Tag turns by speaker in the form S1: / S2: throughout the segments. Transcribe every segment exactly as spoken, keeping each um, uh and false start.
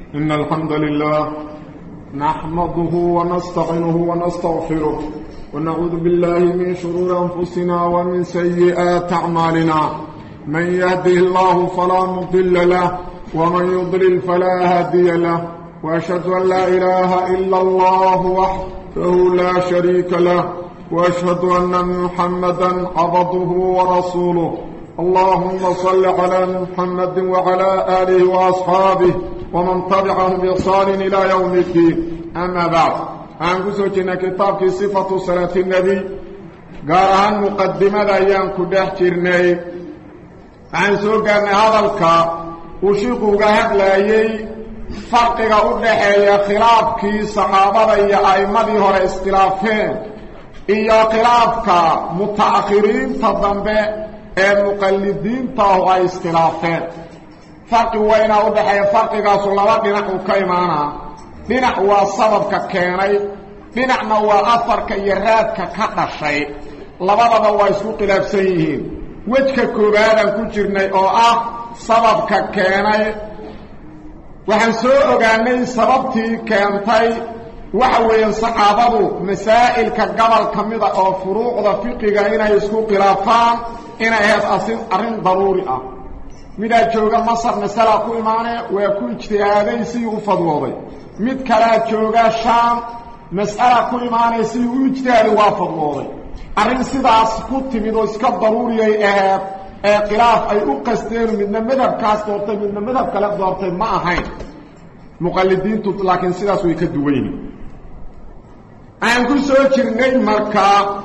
S1: إن الحمد لله نحمده ونستعينه ونستغفره ونعوذ بالله من شرور أنفسنا ومن سيئات أعمالنا من يهده الله فلا مضل له ومن يضلل فلا هادي له وأشهد أن لا إله إلا الله وحده لا شريك له وأشهد أن محمدا عبده ورسوله اللهم صل على محمد وعلى آله وأصحابه ومن تبعهم بإحسان إلى يوم الدين أما بعد أنقذنا كتاب صفة صلاة النبي قال مقدمة أيام كده جرني عن سوقنا هذا الكا وشيقوا قهد لايي فرق قهد خلاف كي صحابة يا أئمة هو اختلافين إيا خلافك متأخرين تضمبه المقلدين تاهو اختلافين فرق وين أوضحي فرق قاسوا الله بنحو كيمانا بنحو السبب كيني بنحو أثر كيرات ككتشي لبدا ويسو قلافسيهين وجه كوبادا كجرني أو أه سبب كيني وحن سوء أغاني سببتي كينتي وحوين صحابه مسائل كقبل كميدة أو فروع فقهية إنا يسكو قلافان إنا هيد أصير أرين ضروري أه ميدا جوغا مصر مسألة كو إيمانه ويكون اجتهادي سيغو فضوضي ميد كلا جوغا شام مسألة كو إيمانه سيغو اجتهادي وافضوضي أرين سيداس كنت ميدو اسكا ضروري أهد قلاف أي أقستين من مذهب كاس دورتين من مذهب كلاف دورتين ما أهين مقلدين لكن سيداس ويكدوين أنا كل سوى جرني مركا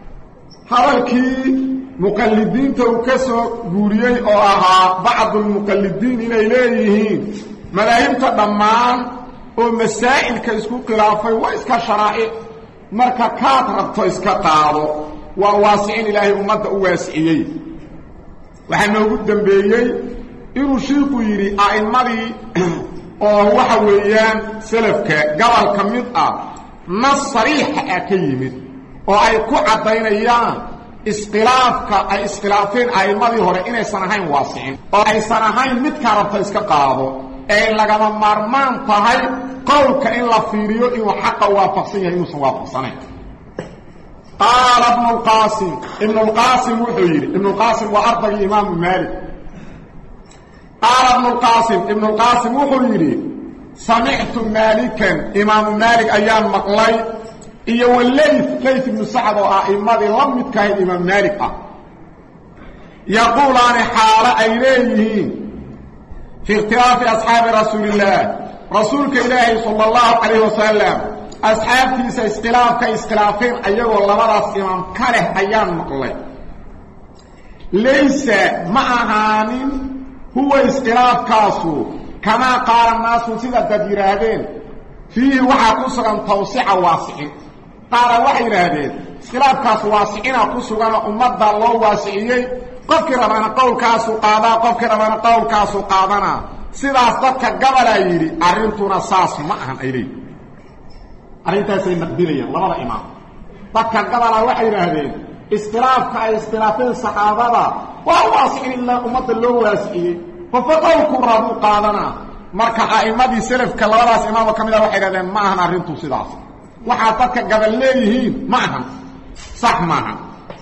S1: هذا مقلدين توكسوا قوريي أو أها بعض المقلدين إليهين ملايين تضمان ومسائل كإسكو قرافي وإسكا شرائع مركا كات ربطو إسكا قارو وواسعين إلهي أمد واسعيي وحنا قدام بيي إنو شيقو يري أئمدي أو وحويان سلفك قبل كميطة نص صريح أكيمد وأي كو عدين اسقلافك اي اسقلافين اي مدي هore inay sanahayn waasicin oo ay sanahayn mid ka rabta iska qaado ee laga marmaan tahay qowlka in la fiiriyo in waxa waafaqsan yahay inuu waafaqsanayn qala ibn al-qasim ibn al-qasim wuxuu ibn al-qasim wa arday imam malik qala ibn al-qasim ibn al-qasim wuxuu sami'tu malikan imam malik ayan maqlay iyo wallayth layth ibn sa'd oo aimadi lamid ka imam malik ah yaqulun hala aylayhi fi ikhtilaf ashab rasulillah rasulka ilaahi sallallahu alayhi wasallam ashabti sa ikhtilaf ka ikhtilafin ayagoo labadaas imam kale ayaan maqlay laysa ma'ahanin huwa ikhtilaf kaasu kama qala nasu sida dadiraadeen fihi waxa ku sugan tawsi'a waasi'in قال وحي رهدين خلاف كاس واسعنا كسوغانا امدا لو واسعيي قف كربانا قول كاسو قادا قف كربانا قول كاسو قادانا سيداس ددك غبلا يري ارنتنا ساس ما اهن ايلي ارنتا سي مقبليا لبدا امام ددك غبلا وحي رهدين استراف كا استرافين صحابه وواسعين الله امدا لو واسعيي ففقوا كرب قادانا marka aaimadi salafka labadaas imaam kamida waxay raadeen ma ahan arintu sidaas waxa dadka gabal leeyihiin ma ahan sax ma ahan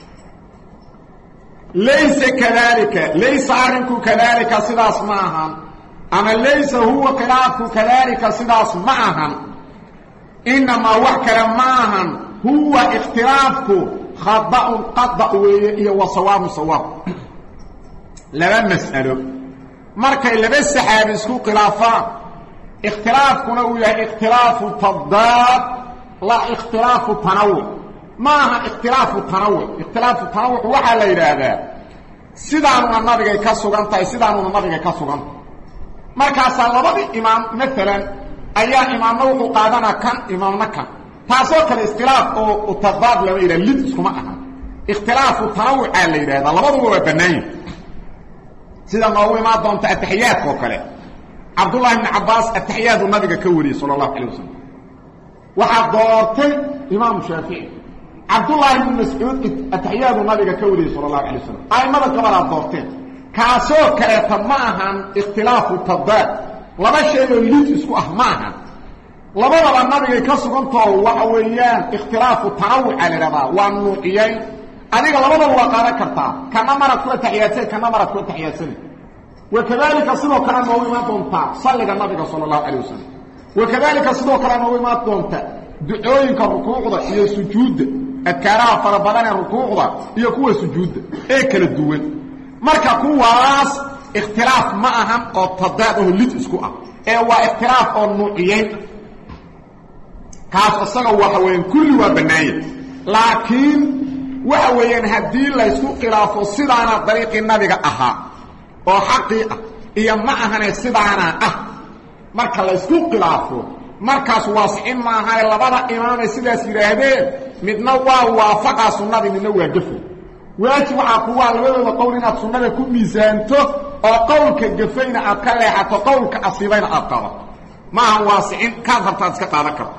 S1: laysa kadalika laysa arinku kadalika sidaas ma ahan ama laysa huwa khilaafu kadalika sidaas ma ahan inma wakala ma ahan huwa ikhtilafku khata'un qada'u iyo wasawab sawab laba mas'alo markay laba saxaabi isku khilaafaan ikhtilaafkuna uu yahay ikhtilaafu tadad la ikhtilaafu tanawwu maaha ikhtilaafu tanawwu ikhtilaafu tanawwu waxa la yiraahdaa sidaanu nabiga ka sugan tahay sidaanu nabiga ka sugan markaas labadii imaam midalan ayaa imaamna wuxuu qaadana kan imaamna kan taasoo kale ikhtilaaf oo tadad la yiraahdo lid iskuma aha ikhtilaafu tanawwu la yiraahdaa labaduba waa banaan sida noogu imaan doonta ataxiyaadka oo kale Abdullah ibn Abbas ataxiyaadu nabiga ka wariye sallallahu alayhi wasallam waxa doortay imam Shafi'i Abdullah ibn Mas'ud ataxiyaadu nabiga ka wariye sallallahu alayhi wasallam ay mada kala doorteen kaasoo kale tamaahan ikhtilaafu tadad laba shay oo lid isku ah maaha labadaba nabiga ka sugantoo waxa weeyaan ikhtilaafu tanawuc aliraba waa nuuciyay adiga labadaba waa qaadan kartaa kana marad ku taxiyaadsay kana marad ku taxiyaadsay wakadalika sidoo kale ma weyma doonta salliga nabiga sallallahu alayhi wasallam wakadalika sidoo kale ma weyma doonta ducooyinka rukuucda iyo sujuudda adkaaraha farabadan rukuucda iyo kuwa sujuudda ee kala duwan marka kuwaas ikhtilaaf ma ahan oo tadaadahu lid isku ah ee waa ikhtilaaf oo nuuciyay kaas asaga waxa weyn kulli waa banaayay laakiin waxa weeyaan hadii la isku khilaafo sidaana dariiqi nabiga aha oo xaqi ah iyo ma ahane sidaana ah marka la isku khilaafo markaas waasicin ma aha labada imaam sidaas yiraahdeen midna waa waafaqa sunnada midna waa gafo waajib waxa ku waa labadooda qowl inaad sunnada ku miisaanto oo qowlka gafayna aad ka leexato qowlka asibayna aad qaba ma aha waasicin ka qabtaad iska qaadan karto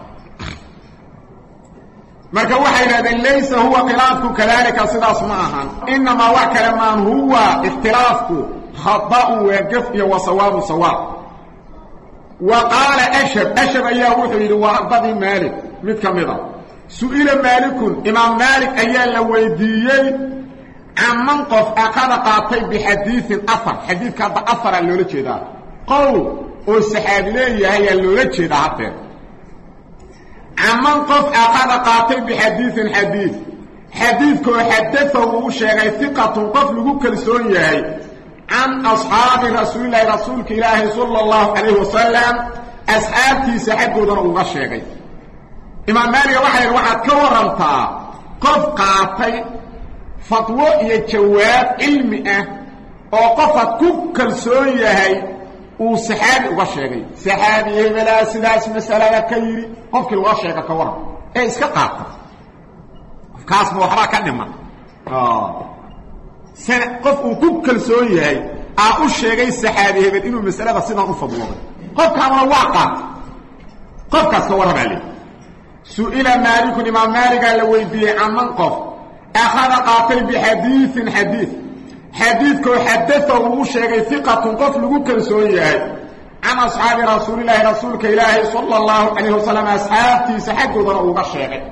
S1: marka waxa yiraahdeen laysa huwa khilaafku kadalika sidaas ma ahan inma wa kalaman huwa ikhtilaafku khata'u wa gaf ya wa sawabu sawab wa qala ashab ashab ayaa wuxuu yiri waa ardadi maalik mid kamida su'ila maalikun imam maalik ayaa la weydiiyay amman qof aqada qaatay bi hadithin afar hadithka afar loola jeedaa qowl oo saxaabi leeyahay loola jeedaa hadda amman qof aqada qaatay bi hadithin hadith hadithku hadatha uu sheegay thiqatu qof lagu kalsoon yahay an ashabi rasuulillahi rasuulka ilaahi sallallahu alayhi wasallam ashaabti saxaabaduna uga sheegay imam maalik waxa uu waxa ka warantaa qof qaatay fatwo iyo jawaab ilmi ah oo qofad ku kalsoon yahay uu saxaabi uga sheegay saxaabi hebela sidaas mas'alada ka yiri qofkii loo sheegay ka waran ee iska qaata kaas ma waxa ka dhima ah sana qof uu ku kalsoon yahay aa u sheegay saxaabi hebel inuu mas'alada sidan u fadwooday qofkaana waa qaat qofkaas ka waran ali su'ila maalik imam maalik la weydiiyay amman qof akhada qaatay bi hadithin hadith hadithku hadatha uu sheegay thiqatun qof lagu kalsoon yahay an ashabi rasuulillahi rasuulka ilaahi sallallahu alayhi wasallam ashaabti saxaabaduna uga sheegay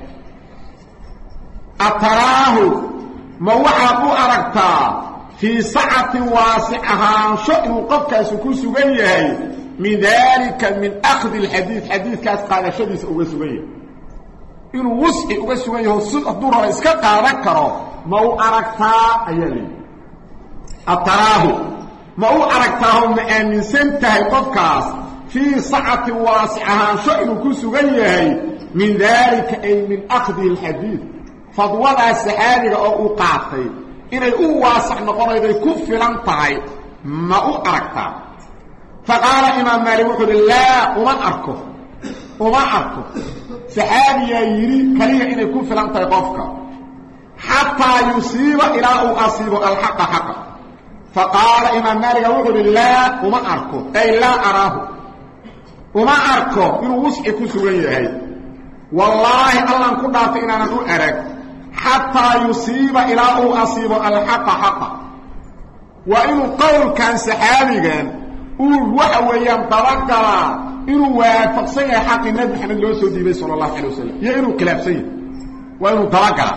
S1: ataraahu ma waxa ku aragtaa fi sa'ati wasi'ahan sha'nu qofkaas ku sugan yahay min dalika min akhd alhadith hadithkaas qaadashadiisa uga sugan yahay inuu wus'i uga sugan yahay sid adura iska qaadan karo ma u aragtaa ayali ataraahu ma u aragtaa ma aaminsan tahay qofkaas fi sa'ati wasi'ahan sha'nu ku sugan yahay min dalika ay min akhd alhadith fadwada saxaabiga oo uu qaatay inay u waasac noqonayday ku filan tahay ma u aragtaa faqala imam maalik wuxuu la uma arko uma arko saxaabiga yiri kaliya inay ku filan tahay qofka hatta yusiba ila u asibo alhaqa haqa faqala imam maalik wuxuu la uma arko ay la arahu uma arko inuu wus'i ku sugan yahay wallahi allah ku dhaafay inaan u arag حتى يصيب إلى أو أصيب الحق حقا وإنه قول كان سحابيا وحويا طبقا إنه واتقصي حق النبي محمد الله سودي صلى الله عليه وسلم يإنه كلابسي وإنه طبقا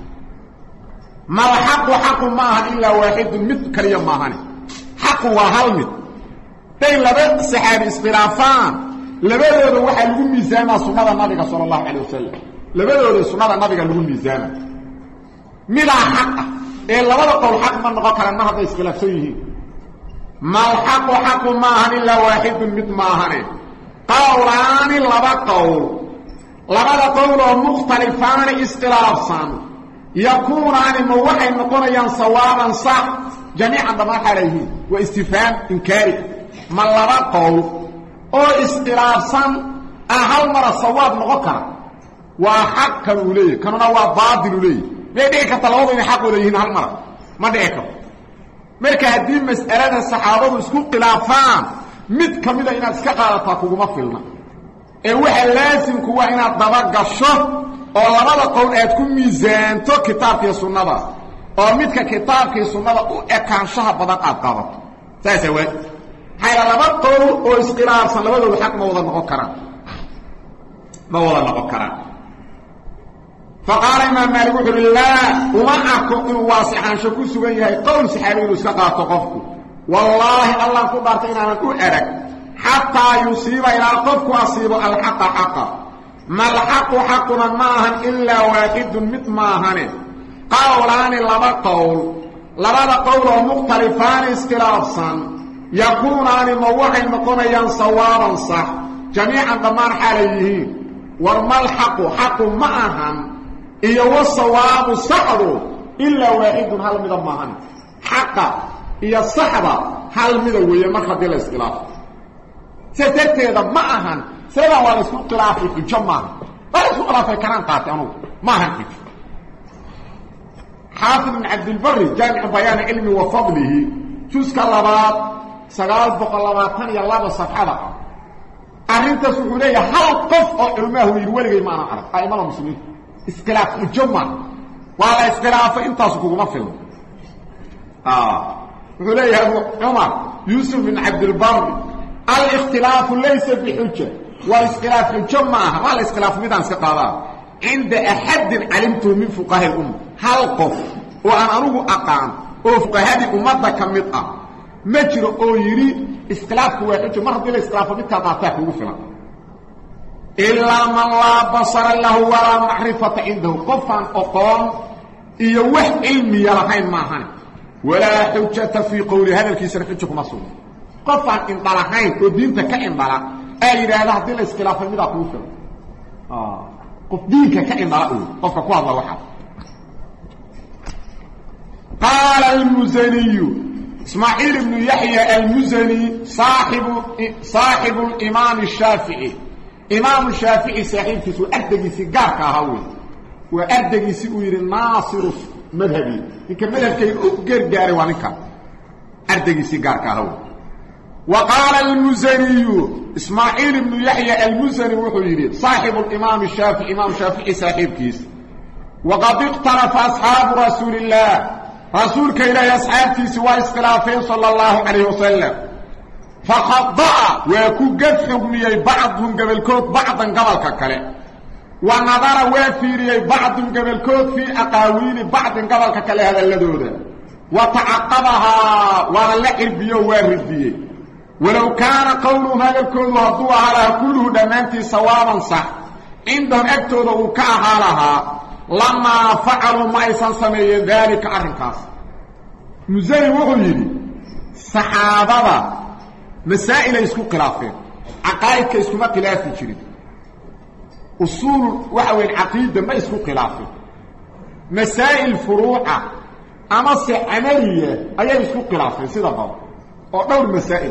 S1: ما الحق حق معها إلا واحد مثل كريم معها حق وهلمت تين لبقى سحابي اسقلافان لبقى واحد يقول ميزانا سنة النبي صلى الله عليه وسلم لبقى سنة النبي يقول ميزانا ملا حق إيه لبدا قول حق من نقاط لأنها هذا إسكلاف سيه ما الحق حق ماهن إلا واحد مثل ماهن قولان لبدا قول لبدا قول مختلفان إسكلافا يكونان موحي نقول صوابا صح جميعا ما عليه واستفهام إنكاري ما لبدا قول أو إسكلافا أهل مرة صواب نقاط وحق كانوا ليه كانوا نوا باطل ليه ليه كتلوض إن حقوا ليهن هالمرة ما ديكو مركا هدين مسألة الصحابة وسكو قلافان مد كميدا إنا اسكاقا تاكو مفلنا الوحي لازم كوا إنا الضباق الشهر oo labada qowl aad ku miisaanto kitaabka sunnada oo midka kitaabka sunnada u ekaanshaha badan aad qaadato saasa way حيث لما قول وإسقلاف صلبته بحق موضى النقران موضى النقران فقال إمام مالك وحر الله وما أحكم إنه واسحان شكو سبيه قول سحابي وسقى تقفكم والله الله كبرت إنا نقول أرك حتى يصيب إلى قفك أصيب الحق حقا ما الحق حقنا معهن إلا واحد متماهن قولان لما قول لما قول مختلفان اسكلافا يكونان موحي مقوميا صوابا صح جميعا ضمان حاليه ورما الحق حق معهن إيه والصواب الصحب إلا واحد هل مضمهن حقا إيه الصحبة هل مضوية مرحب دي الاسكلاف ستتيدا معهن سيدا ولا اسكو قلافي في الجمع ولا اسكو قلافي كران قاتي أنو معهن فيك حافظ من عبد البر جامع بيان علمي وفضله شوسك اللبات سقال بقلبات ثانية اللبات صفحة أرنت سعودية هل قف علمه يروالي ما أنا أعرف أي مالا مسلمين اسكلاف الجمع وعلى اسكلاف انت سكوك مفل آه عليه أبو عمر يوسف بن عبد البر الاختلاف ليس بحجة والاسكلاف الجمع وعلى اسكلاف ميدان سقاضا عند أحد علمته من فقهاء الأمة هل قف وأنا أروه أقام وفقهاء الأمة كمطأ مجر أو يري اسكلاف هو حجة مرة دي الاسكلاف ميدان قاطاك وفلا إلا من لا بصر له ولا معرفة عنده قفا أقام إيوه علمي يلحين معهن ولا حجة في قول هذا الكيسر حجة مصر قفا انطلحين ودينتك انطلح أي رأيه دي الاسكلاف المدى قوفر آه قف دينك كانطلح قفك قوة الله وحد قال المزني اسماعيل بن يحيى المزني صاحب صاحب الإمام الشافعي إمام الشافعي صاحب كسو أردقيسي قارك هاوي وأردقيسي ويري ناصر مذهبي إنك مذهب كي أقر قاري وانكا أردقيسي قارك هاوي وقال المزني إسماعيل بن يحيى المزني وحيري صاحب الإمام الشافعي إمام الشافعي صاحب كيس وقد اقترف أصحاب رسول الله رسول كيلا يصحاب كيس وإسخلافين صلى الله عليه وسلم فخضع ويكون قد حكمي بعضهم قبل كوت بعضا قبل ككله ونظر وفيري بعضهم قبل كوت في أقاويل بعض قبل ككله هذا اللدود وتعقبها ولعب بيه وارد بيه ولو كان قوله هذا الكون وضوء على كله دمانتي صوابا صح عندهم اكتوذ وكاها لها لما فعلوا ما يسنسمي ذلك أرنكاس مزاي وغيري صحابة مسائل يسكو قلافين عقائد يسكو ما قلافين شريد أصول وحوين عقيدة ما يسكو قلافين مسائل فروعة أمس عملية أي يسكو قلافين سيدا قول ودور مسائل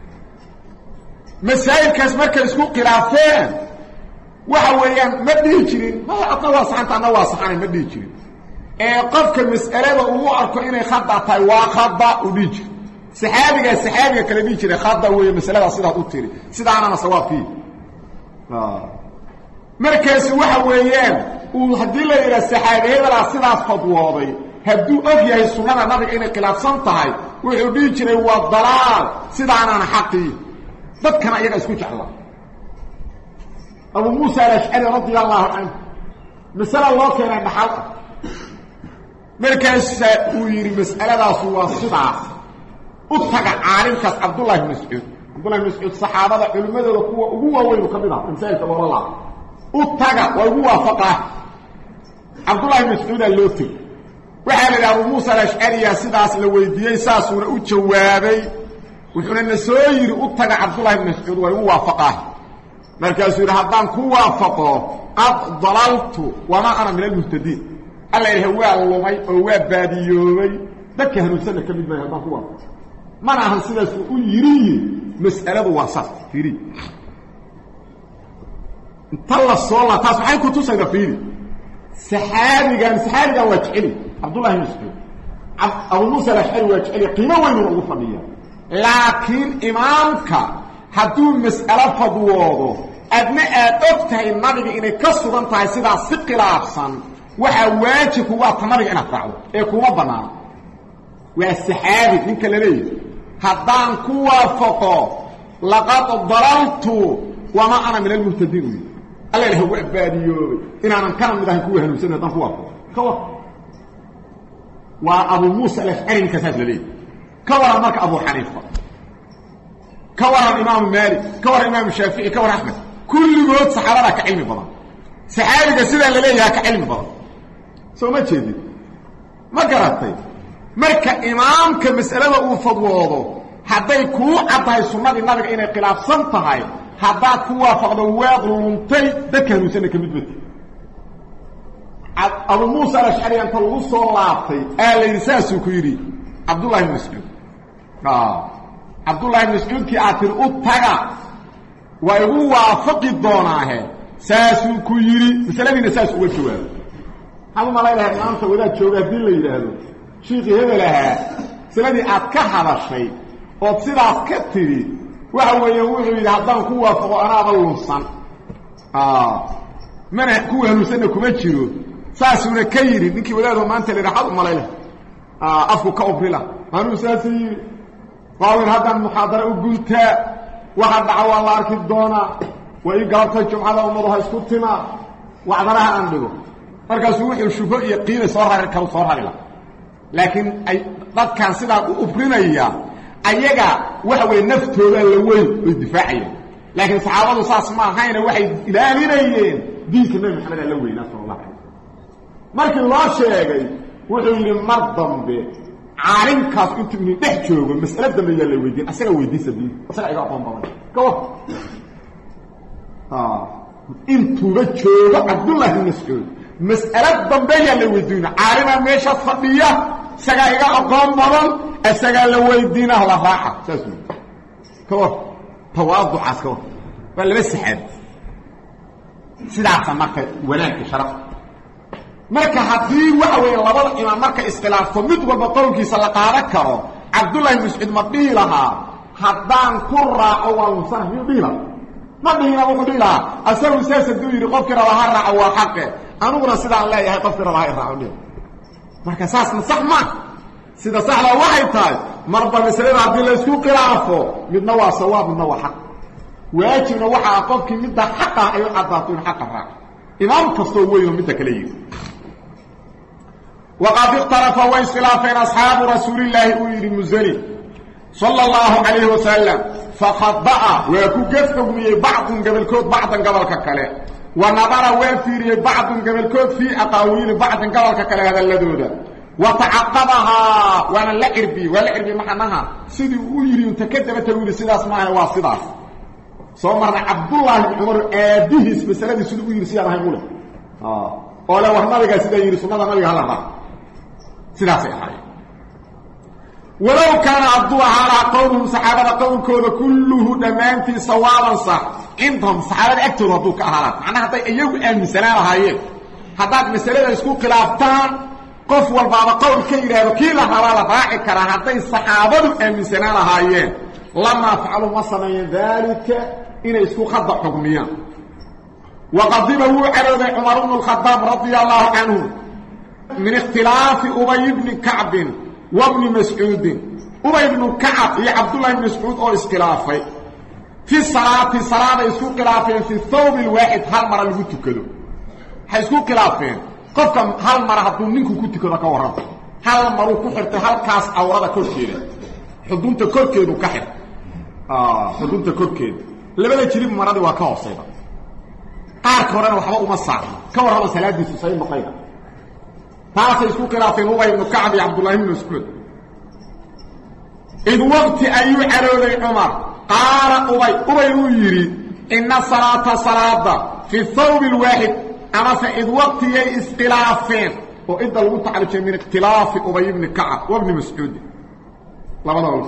S1: مسائل كاسمك يسكو قلافين وحوين ما ديه شريد ما أطنوا صحانت أنا واصحاني ما ديه شريد قفك المسألة وهو أركو إني خضع تايوا خضع وديج سحابك سحابك كلا ديج شريد خضع وهي مسألة صيدة أطيري سيدا أنا صواب فيه آه. مركز وحوين وهدي لي إلى السحابة هذا لا صيدة فضواضي هدو أفيا السنة نبقى إني قلاب صنطهي وحديج شريد والضلال سيدا أنا حقي ضد كان أيها اسكوش الله أبو موسى الأشعري رضي الله عنه مسألة الله كان عند حلقة مركز ويري مسألة سوى الصدعة اتقع عالمك عبد الله بن مسعود عبد الله بن مسعود صحابة علماء وهو وين كبيرة مسائل كبيرة الله اتقع وهو فقه عبد الله بن مسعود اللوثي وحال أبو موسى الأشعري سداس لويديي ساسونا وجوابي وحنا نسوير اتقع عبد الله بن مسعود وهو فقه مركز يقول هدان كوافقه قد ضللت وما أنا من المهتدين الله هو اللومي هو باديومي دك هنوسنة كميد ما هدان كوافق ما أنا هنسنة سؤول يري مسألة واساس فيري انطلع الصلاة تاسمحين كنتو سيدا فيري سحابي قام سحابي قام واجعلي عبد الله مسعود أبو موسى الأشعري واجعلي قيمة وين الغفة بيها لكن إمامك hadduu mas'alo fadwoodo adna aad ogtahay nabiga inay ka sugan tahay sidaa si khilaafsan waxa waajib kuwa nabiga inaad raacdo ee kuma banaan waa saxaabi ninka la leeyahay haddaan ku waafaqo laqad dalaltu wama ana min almuhtadiin alla ilahi waa baadiyoobay inaanan kana mid ahayn kuwa hanuunsan haddaan ku waafaqo kawa waa abu muusa al-ashcari kasaas la leeyahay كورا مرك أبو حنيفة كورا الإمام مالك كورا الإمام الشافعي كورا أحمد كل جهود صحابة كعلم بضان صحابة قصيدة اللي ليها كعلم بضان سو ما تشيدي ما قرأت طيب مرك إمام كمسألة وفضوضه حتى يكون عطاها السنة النبي إنه قلاف صنطها حتى كوا فقدوات المنطي دكانوا سنة كمدبت أبو موسى الأشعري أنت الغصة والعطي آل إنساسه كيري عبد الله بن مسعود اه عبد الله بن مسعود كي اتر اوتغا وهو وافق دوناه ساسو كيري مثلا ساس او جواب هذا ما لا اله انت ولا جوغا دي لا يراهدو شيخ هبلها سلادي اد كحدشay oo sidaas ka tiri waxa weeye wuxuu yiri haddaan ku waafaqo anaaba lunsan ah mana ku hanuusan kuma jiro saasuna ka yiri ninkii wadaado maanta leeyahay ma لا afku ka obrila anu saasi qaawir hadan muhadara u gunta waxa dhaca la arki doona way galabta jumcada umadu ha isku tima wacdaraha aan dhigo markaas wuxuu shufo iyo qiina soo raar ka soo raarila laakiin ay dadkan sida u obrinaya ayaga waxa way naftooda la weyn u difaacaya laakiin saxaabadu saas ma ahayna waxay ilaalinayeen diinka nabi maxamed la weyn sallallahu alayhi markii loo sheegay wuxuu yiri mar dambe caalimkaas intuu inuu dhex joogo mas'alada dambe la weydiin asaga weydiisa bi asaga iga aqoon badan kawa ah intuu la joogo Abdullah ibn Mas'ud mas'alada dambe la weydiin caalima meesha fadhiya asaga iga aqoon badan asaga la weydiina la raaxa saasu kawa tawaadu aska wala basxad sidaas marka wanaagka sharaf marka hadii waxa weey labada imaam marka iskhilaafto mid walba qowlkiisa la qaadan karo Abdullah ibn Mas'ud madii laha haddaan ku raaco wal sahbiila madina wuxuu dhilaa asagu saasadu yiri qofkii rabaha raaco waa xaq anuguna sida aan leeyahay qofkii rabaha raaco marka saas sax ma sida saxla waxay tahay marba misalada hadii la isku khilaafo midna waa sawaab midna waa xaq waajibna waxa qofkii mid xaq ah ayu cadaato xaq raaco imaam kasto weeyo mid kale yiri وقد اختلف وانخلافين أصحاب رسول الله ويري المزني صلى الله عليه وسلم فخضع ويكوكفتهم بعض قبل كود بعضا قبل ككله ونظر ويفيري بعض قبل كود في أقاويل بعض قبل ككله هذا اللدودة وتعقبها وانا لعربي والعربي محنها سيدي ويري وتكتب تقول سيدي اسمها واصدة صومرنا عبد الله بن عمر آبيه بسلام سيدي ويري سيدي هيقوله آه ولا وحنا سيدي يري سنة نبي هلا سلاسي حي ولو كان عبد الله على قوم صحابه قوم كله دمان في صوابا صح عندهم صحابه اكثر ردوك اهلات معناها حتى ايغو امسنا هاي حداد مساله اسكو خلافتان قف والبابا قول كيرا وكيل حلال راعي كره حتى صحابه امسنا هاي لما فعلوا مثلا ذلك ان اسكو خضع حكميا وقدمه على عمر بن الخطاب رضي الله عنه من اختلاف أبي بن كعب وابن مسعود أبي بن كعب يا عبد الله بن مسعود أو اسكلافي في الصلاة صلاة يسوق خلافين في الثوب الواحد هل مرة اللي قلت كده هيسوق خلافين قفكم هل مرة هتقول منكم كنت كده كورا هل مرة كحرت هل كاس أورada كركيده xudunta korkeedu ka xir ah xudunta korkeedu labada jirib marada waa ka hoosayda qaar korana waxba uma saar ka warama salaadiisu say maqayda taasay isku khilaafeen Ubay ibn Ka'b iyo Abdullah ibn Mas'ud in waqti ayu arooday Umar qaara Ubay Ubay uu yiri inna salata salada fi thawb alwahid ama fa id waqti ay iskhilaafeen oo idda lagu tacalujay min ikhtilaaf Ubay ibn Ka'b wa ibn Mas'ud labadooda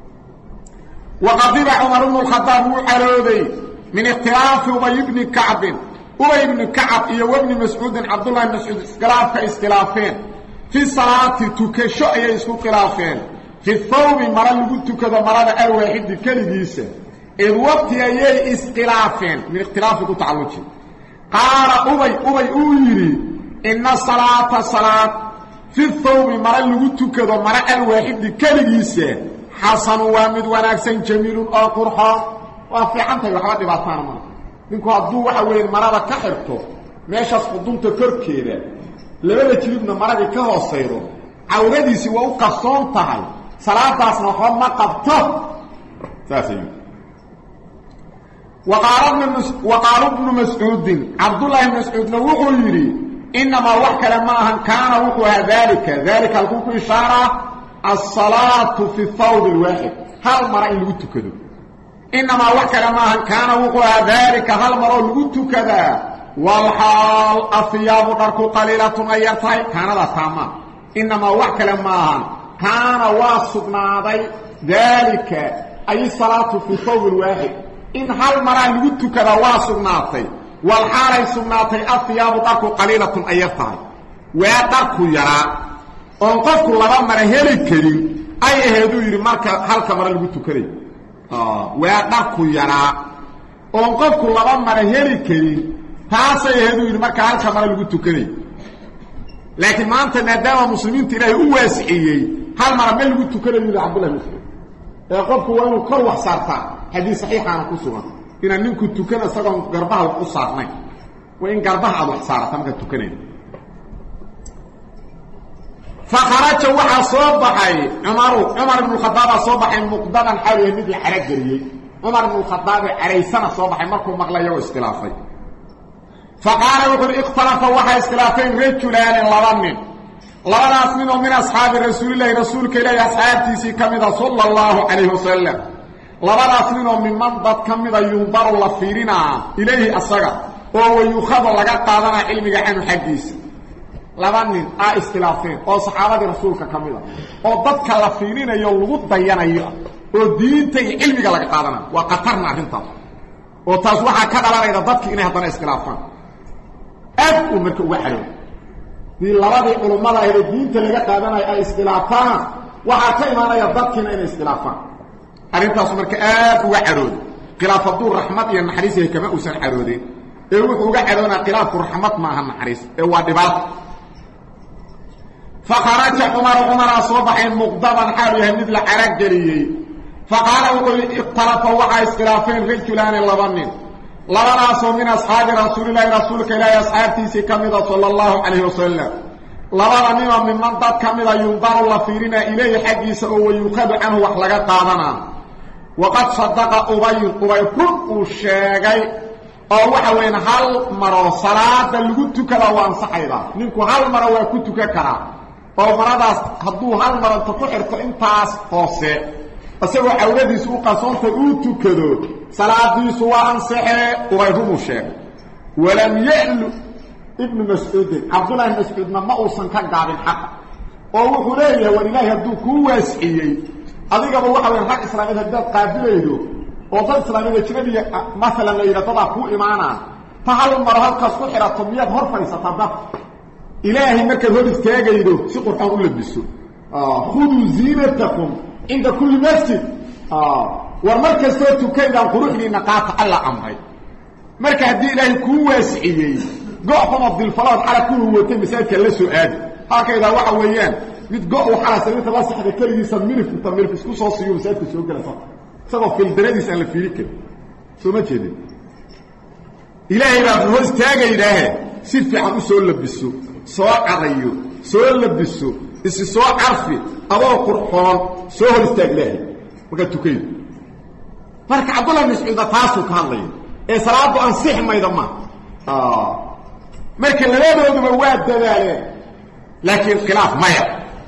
S1: وقضب عمر بن الخطاب وعرودي من اختلاف أبي بن كعب أبي بن كعب وابن مسعود عبد الله بن مسعود اسكلاف كاستلافين في الصلاة تكشو أي اسكو خلافين في الثوب مرة لقلت كذا مرة الواحد كالديسة إذ وقت أي اسكلافين من اختلاف كتعلوشي قال أبي أبي أولي إن الصلاة صلاة في الثوب مرة لقلت كذا مرة الواحد كالديسة حسن وامد وناكسن جميل أو قرحان وفي عنتي وحواد باتانا ما نكو هدو وحوين مرابا كحرتو ماشاس قدومتا كركيدا لبدا جلبنا مرابا كهوصيرو عودي سوا وقصون تاعي صلاة داسنا وحواد ما قبطه ساسي وقال ابن مس... وقال ابن مسعود عبد الله بن مسعود لو يري انما وكل ما كان وقوع ذلك ذلك الكوك اشاره الصلاه في الثوب الواحد هل مره اللي تكدو انما وكل ما كان وقوع ذلك هل مره اللي تكدا والحال اثياب درك قليله ايتاي كان لا تمام انما وكل ما كان واصبنا ذلك اي صلاه في الثوب الواحد إن هل مرة نقولك كذا واسقناتي والحالة سقناتي الثياب تركوا قليلة أيتها ويتركوا يرى أنقذكوا لغا مرة هيلي كريم أي هدو يري مركة هل كمرة نقولك كريم آه ويتركوا يرى أنقذكوا لغا مرة هيلي كريم تاسي هدو يري مركة هل كمرة نقولك كريم لكن ما أنت ندام مسلمين تلاقي أواسعيي هل مرة من نقولك كريم يري عبد الله مسلم يقولك وانو كروح سارتان حديث صحيح عن قصوى إن نمكن تكون سقم قربها وقصارنا وإن قربها أبو حصارة ممكن تكونين فخرج وحا صبحي عمر عمر بن الخطاب صبحي مقدما حاله مثل حرج جري عمر بن الخطاب عليه سنة صبحي مركو مغلية واستلافي فقال وقل اختلف وحا استلافين رجلان لظن لظنات منهم من أصحاب رسول الله رسولك إليه أصحاب تيسي كمدا صلى الله عليه وسلم لبداس منهم من منضد كمدا ينظر الله فيرنا إليه أصغر وهو يخذ لغا قادنا علمك عنه حديث لبنين آ استلافين oo saxaabada rasuulka kamida oo dadka la fiirinayo lagu dayanayo oo diintay cilmiga laga qaadana waa qatarna arintaas oo taas waxa ka dhalanayda dadka inay hadana iskhilaafaan aad u marka uga xariir di labadii culimada ee diinta laga qaadanay ay iskhilaafaan waxa ka imaanaya dadka inay iskhilaafaan arintaas marka aad uga xarood khilaafadu rahmat iyo naxariis ay kama uusan xaroodin ee wuxuu uga xaroona khilaafku rahmat ma aha naxariis ee waa dhibaat فخرج عمر عمر صبح مغضبا حاله مثل عرق جليي فقال وقل اقترف وقع اسكلافين رجلان لبنين لبناس من أصحاب رسول الله رسولك إلى أصحابتي سكمدا صلى الله عليه وسلم لبنا من منطق كمدا ينظر الله فيرنا إليه حديث ويخذ عنه وحلق قادنا وقد صدق أبي أبي كل الشيء أو وحوين هل مرة صلاة لقدتك لو أنصحيها ننكو هل مرة وكنتك كرا oo maradaas haduu hal mar inta ku xirto intaas hoose asagoo awladiisu u qasoonta uu tukado salaadiisu waa ansaxay oo ay rumu sheeg walam ya'lu ibn mas'ud abdullah ibn mas'ud ma uusan ka gaabin xaq oo wuxuu leeyahay war ilaahay haduu ku waasiyay adigaba waxa weyn rag islaamid hadad qaabilaydo oo dad islaamid jiradiya maalan la yiraahdo ku iimaana ta hal mar halkaas ku xirato miyad hor fariisata إلهي مركز هو استاغيدو سي قرآن u labiso ah khudu zinatakum inda kulli masjid ah war markas soo tukaydan quruxdiina qaata alla amray marka hadii Ilaahay ku waasiciyay go'fama bil falad ala kullu wata masaajidka la soo aad halkayda waxa weeyaan mid go'o waxa sameeyay tabasaxda kaligiisa milif tamir isku soo siiyo masaajidka soo galay sabab fil daradiis aan la fiirikin soo ma jeedin Ilaahay baa hor istaagaydaa si fiican u soo labiso soo qadayo soo labiso isi soo arfi adoo qurxoon soo hor istaaglahay marka tukay marka Abdullah Mas'ud taasu ka hadlay ee salaadu aan sixmayda ma ah marka labadooduba waa dadaaleen laakiin khilaaf maya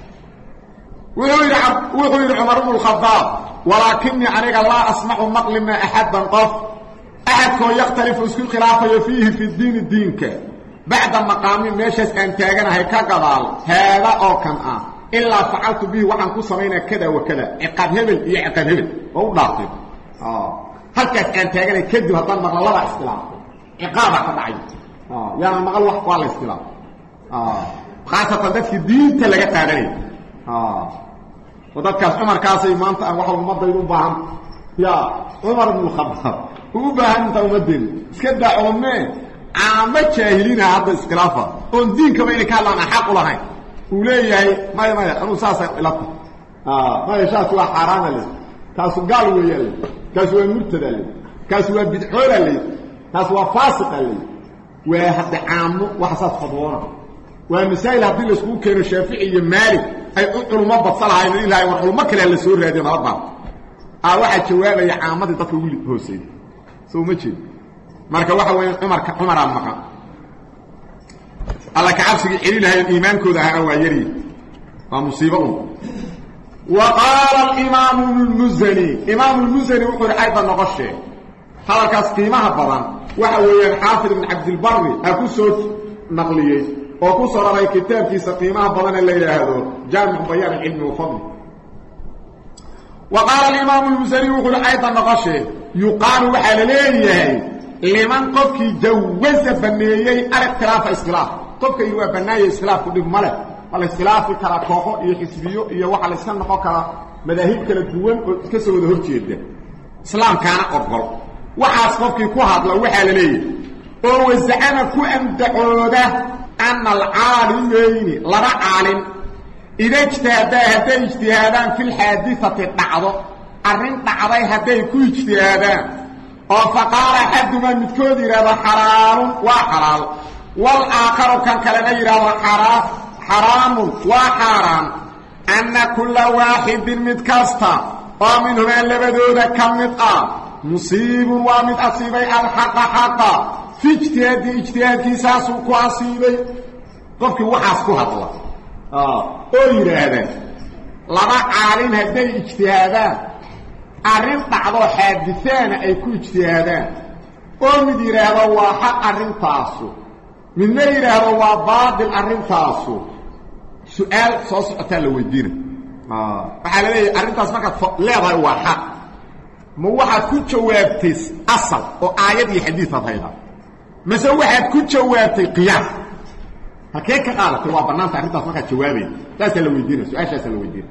S1: wuxuu yiri Umar ibn al-Khattab walakinni aniga la asma'u maqlima ahadan qaf ahad ko yaxtalifu isku khilaafayo fihi fi diin diinka بعد مقام ميشس ان تاغنahay ka gadaal heeda oo kan ah illa fa'altu bi waxan ku sameeyna kada wa kada iqad hebel iyo iqad hebel oo dhaafay ah halkaas aan taaganay kadib hadan maqlada istilaaf iqaaba ka dhacay ah yaa maqal wax waa la istilaaf ah khaasatan dadkii diinta laga taaganay ah wadadka Umar kaasay maanta aan waxa ummaday u baahan ya Umar ibn al-Khattab u baahan tawmadin iska daacomee عام جاهلين هذا الاسكلافه اون دين كما ان كان لنا حق لهين وليه ما ما انو ساسا الى اه ما يشاء هو حرام لي كاس قال ويا كاس هو مرتد لي كاس هو بدعول لي كاس هو فاسق لي واحد عام وحساب خضوانه ومسائل هذه الاسبوع كان الشافعي مالك اي علماء بطلها ان الهي والعلماء كلا اللي سو رادين اربعه اه واحد جوابay caamadii dadka wili hoosay soo ma jeed marka waxa weey Umar Umar amaka alla ka cabsiga ilaahay iimaankooda ah waa yari waa musiibo wa qala al-imam al-muzani imam al-muzani wuxuu aydan noqoshay halkaas qiimaha badan waxa weeyaan xaafid ibn abd al-barri aku soo naqliyay oo ku soo raray kitaabkiisa qiimaha badan ee la yiraahdo jaami' bayan al-ilm wa fadl وقال الإمام المزني وقال أيضا نقشه يقال وحلاليه لمن قفك جوز بنيي الاختلاف اسخلاف قفك يوا بناي اسخلاف كدب مله ولا اسخلاف كلا كوخو iyo xisbiyo iyo waxa la iska noqon kara madaahib kala duwan oo iska soo wada horjeeda islaamkaana ogol waxaas qofkii ku hadla waxa la leeyahay oo wasacana ku amdacooda an al-aalimin laba aalim إذا اجتهد هذا اجتهادان في الحادثة الدعضة الرين دعضي هذا يكون اجتهادان فقال أحدهما متكودر هذا حرام وحرام والآخر كان كلمير هذا حرام حرام وحرام أن كل واحد متكستا ومنهما اللي بدوده كم متقى مصيب ومت أصيبي الحق حقا في اجتهاد اجتهاد كيساس وكواسيبي قفك وحاسكوها الله اه او يراهدان لما عالم هدي اجتهادان ارين دعدو حادثان اي كو اجتهادان او مid يراهدو وا حق ارين تاسو من يراهدو وا باطل ارين تاسو سؤال soo socota la weydiina اه waxa la leeyahay arintaas marka leedahay waa xaq ma waxa ku jawaabtay asal oo aayad iyo xadiis ahayda mise waxa ku jawaabtay qiyaas هكيك قالت هو بنانت عرفتها ما جوابي تاس لو يدينا سؤال تاس لو يدينا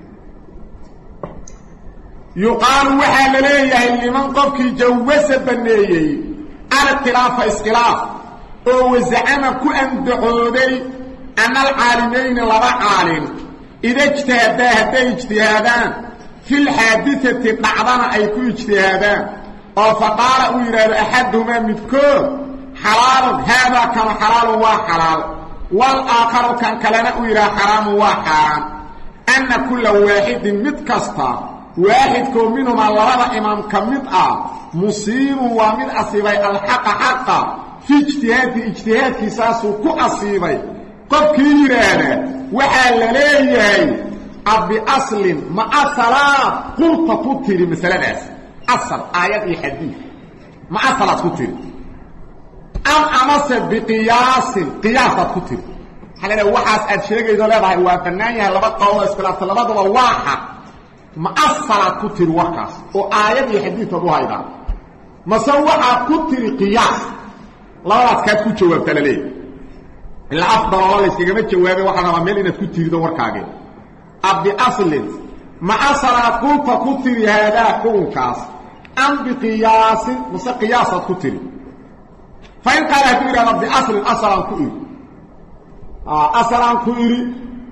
S1: يقال وحال ليه لمن قفك جوز بنيي على اختلاف اسخلاف او زعم كان دعودي ان العالمين لبا عالم اذا اجتهدا هدا اجتهادان في الحادثه بعضنا اي كو اجتهادان او فقال ويراد احدهما مذكور حلال هذا كان حلال وحلال والآخر كان كلنا ويرا حرام وحرام أن كل واحد متكستا واحد كو منهم الله إمام كمتأ مصيب ومن أصيبي الحق حقا في اجتهاد اجتهاد كساسو كو أصيبي قد كيرانا وحال ليه أبي أصل ما أصلا قلت تطيري مثلا ناس أصل آيات حديث ما أصلا تطيري أم أمس بقياس قياسة كتير حالنا وحاس أدشيك إذا لابعي وابنانيها لبقى هو اسكلاف لبقى واحد ما أصلا كتير وحاس وآيات يحديث أبوها إذا ما سوحا كتير قياس لا لا تكاد كتير وابتلا ليه إلا أفضل الله لسيقامت جوابي وحنا عمال إنه كتير دور كاقين أبدي أصل ما أصلا قلت كتير هذا كونكاس أم بقياس مصر قياسة كتير فإن قال هدوير أنا بدي أصل أصلا كويري آه أصلا كويري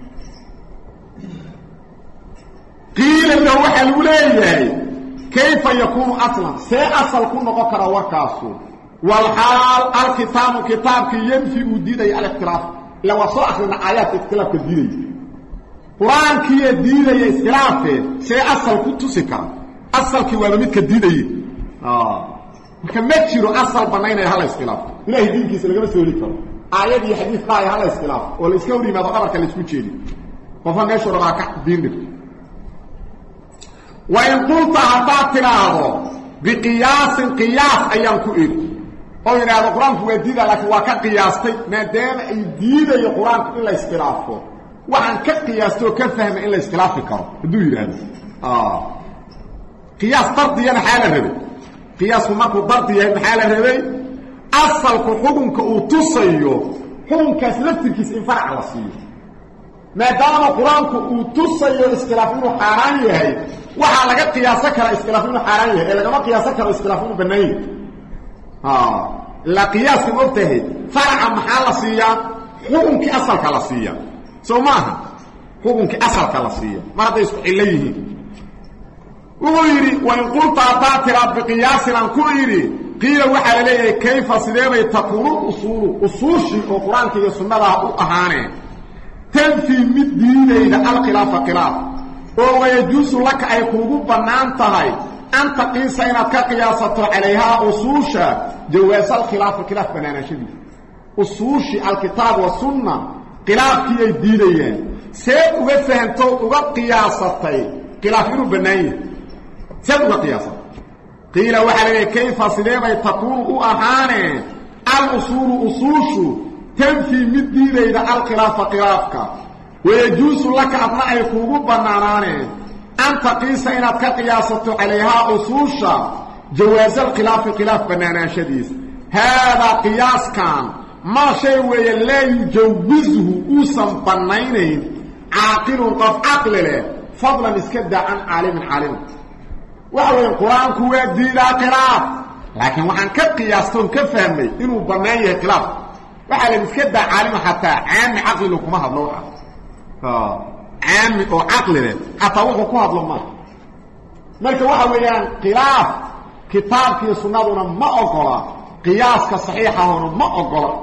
S1: قيل إنه وحى الولاية كيف يكون أصلا سيأصل كون قكرا وكاسو والحال الكتاب كتاب كي ينفي وديدي على اختلاف لو صح لنا آيات اختلاف كديدي قرآن كي يديدي اختلافه سيأصل كنتو سكا أصل كي وابميت كديدي آه كما تشيروا أصل بنينا هلا اسخلاف إلهي دينكيس لغا سوري كرو آيات iyo xadiis qaay hal iskhilaaf oo la iska warimaado qabarka la isku jeedi qofan meesho raba ka diin dhig wa in qulta hadatiraado bi qiyas qiyas ayan ku iri oo yiraahdo quraanku waa diida laakiin waa ka qiyaastay maadaama ay diidayo quraanku in la iskhilaafo waxaan ka qiyaasto ka fahmay in la iskhilaafi karo haduu yiraahdo ah qiyas tardiyana xaala rabi قياس ماكو ضرطي محاله ربي اصل حكمك او تصيو حكمك لفتكيس ان فرع على سيو ما دام قرانك او تصيو اسخلافه حرام يحيى waxa laga qiyaasa kara iskhilaafu xaraan yahay laga ma qiyaasa karo iskhilaafu banay ha la qiyaas mubtahi far'a mahalla siya hukumki asalka la siya soo maaha xukunki asalka la siiyo mar hadday isku cillo yihiin wuxuu yidhi wain qulta haddaad tiraad biqiyaasin aan ku yidhi qiila waxaa la leeyahay kayfa sideebay takuunu usuulu usuushii oo qur-aanka iyo sunnadaa u ahaaneen tanfii mid diidayda alkhilaafa khilaaf oo wayajuusu laka ay kuugu bannaan tahay an taqiisa inaad ka qiyaasato calayhaa usuusha jawaasa alkhilaafa khilaaf bannaanaanshadiisa usuushii alkitaab wasunna khilaafkii ay diidayeen seed uga fahamtood uga qiyaasatay khilaaf inuu bannaan yahay seed uga qiyaasatay qiila waxaa la leeyahay kayfa sideebay takuunu u ahaaneen al-usuulu usuushu tanfii mid diidayda alkhilaafa khilaafka wayajuusu laka adna ay kuugu bannaanaaneen an taqiisa inaad ka qiyaasato calayhaa usuusha jawaasa alkhilaafi khilaaf bannaanaanshadiisa haadaa qiyaaskan maa shay weeye laa yujawisuhu uusan bannaynayn caaqilun qof caqli leh fadlan iska daa can caalimin caalima waxa weeye qur-aanku waa diidaa khilaaf laakiin waxaan ka qiyaastoon ka fahmay inuu bannaan yahay khilaaf waxaa la iska daa caalima xataa caami caqlilu kuma hadlo waxa caami oo caqli leh xataa wuxuu ku hadlo maaha marka waxa weeyaan khilaaf kitaabkiiyo sunnaduna ma ogola qiyaaska saxiixahona ma ogola